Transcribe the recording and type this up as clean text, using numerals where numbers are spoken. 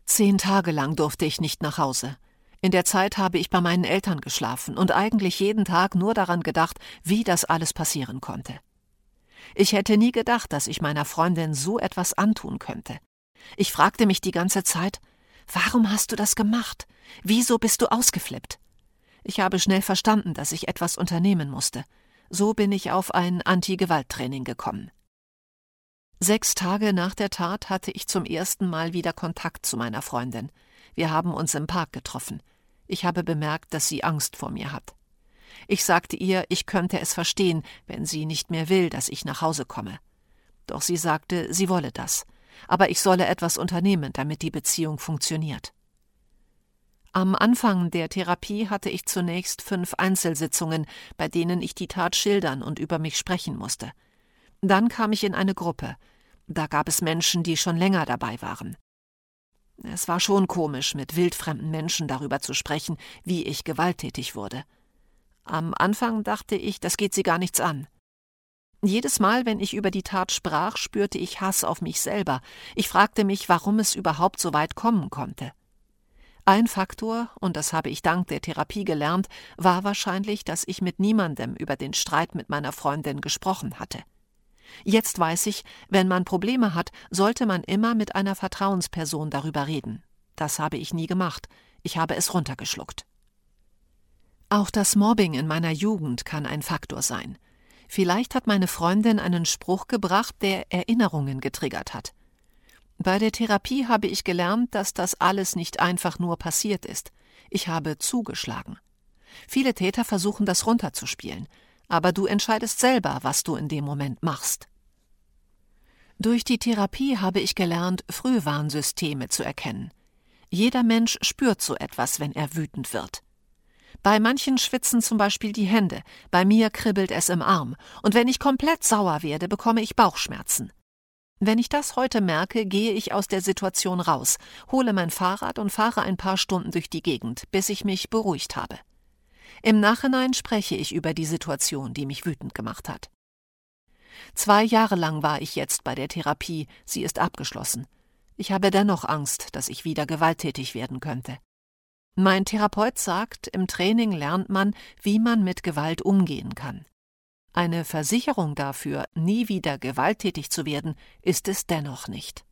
10 Tage lang durfte ich nicht nach Hause. In der Zeit habe ich bei meinen Eltern geschlafen und eigentlich jeden Tag nur daran gedacht, wie das alles passieren konnte. Ich hätte nie gedacht, dass ich meiner Freundin so etwas antun könnte. Ich fragte mich die ganze Zeit: Warum hast du das gemacht? Wieso bist du ausgeflippt? Ich habe schnell verstanden, dass ich etwas unternehmen musste. So bin ich auf ein Anti-Gewalt-Training gekommen. 6 Tage nach der Tat hatte ich zum ersten Mal wieder Kontakt zu meiner Freundin. Wir haben uns im Park getroffen. Ich habe bemerkt, dass sie Angst vor mir hat. Ich sagte ihr, ich könnte es verstehen, wenn sie nicht mehr will, dass ich nach Hause komme. Doch sie sagte, sie wolle das, aber ich solle etwas unternehmen, damit die Beziehung funktioniert. Am Anfang der Therapie hatte ich zunächst 5 Einzelsitzungen, bei denen ich die Tat schildern und über mich sprechen musste. Dann kam ich in eine Gruppe. Da gab es Menschen, die schon länger dabei waren. Es war schon komisch, mit wildfremden Menschen darüber zu sprechen, wie ich gewalttätig wurde. Am Anfang dachte ich, das geht sie gar nichts an. Jedes Mal, wenn ich über die Tat sprach, spürte ich Hass auf mich selber. Ich fragte mich, warum es überhaupt so weit kommen konnte. Ein Faktor, und das habe ich dank der Therapie gelernt, war wahrscheinlich, dass ich mit niemandem über den Streit mit meiner Freundin gesprochen hatte. Jetzt weiß ich, wenn man Probleme hat, sollte man immer mit einer Vertrauensperson darüber reden. Das habe ich nie gemacht. Ich habe es runtergeschluckt. Auch das Mobbing in meiner Jugend kann ein Faktor sein. Vielleicht hat meine Freundin einen Spruch gebracht, der Erinnerungen getriggert hat. Bei der Therapie habe ich gelernt, dass das alles nicht einfach nur passiert ist. Ich habe zugeschlagen. Viele Täter versuchen, das runterzuspielen. Aber du entscheidest selber, was du in dem Moment machst. Durch die Therapie habe ich gelernt, Frühwarnsysteme zu erkennen. Jeder Mensch spürt so etwas, wenn er wütend wird. Bei manchen schwitzen zum Beispiel die Hände, bei mir kribbelt es im Arm, und wenn ich komplett sauer werde, bekomme ich Bauchschmerzen. Wenn ich das heute merke, gehe ich aus der Situation raus, hole mein Fahrrad und fahre ein paar Stunden durch die Gegend, bis ich mich beruhigt habe. Im Nachhinein spreche ich über die Situation, die mich wütend gemacht hat. 2 Jahre lang war ich jetzt bei der Therapie, sie ist abgeschlossen. Ich habe dennoch Angst, dass ich wieder gewalttätig werden könnte. Mein Therapeut sagt, im Training lernt man, wie man mit Gewalt umgehen kann. Eine Versicherung dafür, nie wieder gewalttätig zu werden, ist es dennoch nicht.